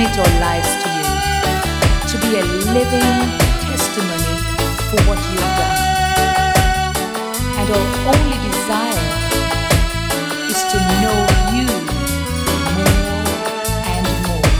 commit our lives to you, to be a living testimony for what you've done. And our only desire is to know you more and more.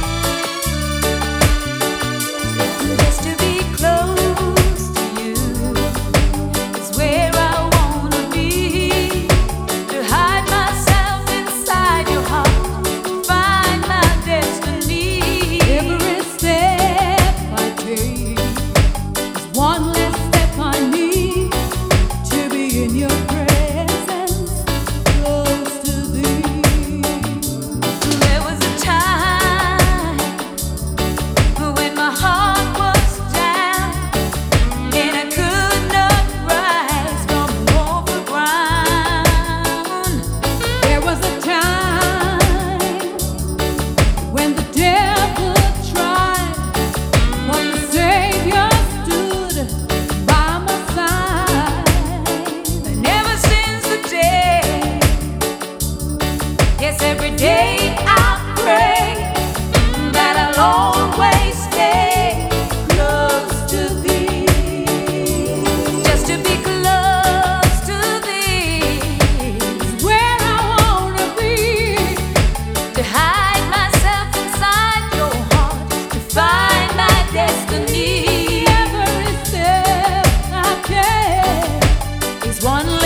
Just to be close to you is where I wanna be. To hide myself inside your heart, find my destiny. Every step I take is one less step I need to be in your presence, close to thee. There was a time when my heart was down and I could not rise from off the ground. There was a time when the devil tried, but the Savior stood by my side. And ever since the day, yes, every day I pray that I'll always stay close to thee. Just to be close to thee, Where I wanna be, to hide myself inside your heart, to find my destiny. every step I take Is one